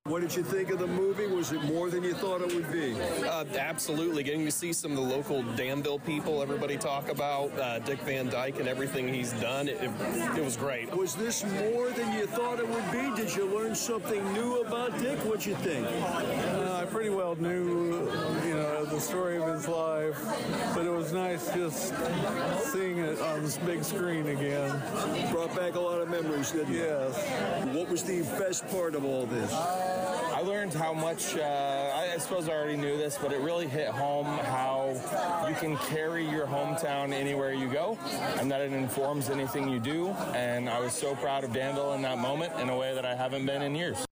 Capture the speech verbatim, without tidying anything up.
What did you think of the movie? Was it more than you thought it would be? Uh, absolutely. Getting to see some of the local Danville people everybody talk about, uh, Dick Van Dyke and everything he's done, it, it, it was great. Was this more than you thought it would be? Did you learn something new about Dick? What'd you think? Uh, I pretty well knew, you know, the story of his life, but it was nice just seeing it on this big screen again. Brought back a lot of memories, didn't it? Yes. What was the best part of all this? I learned how much, uh, I suppose I already knew this, but it really hit home how you can carry your hometown anywhere you go, and that it informs anything you do. And I was so proud of Danville in that moment in a way that I haven't been in years.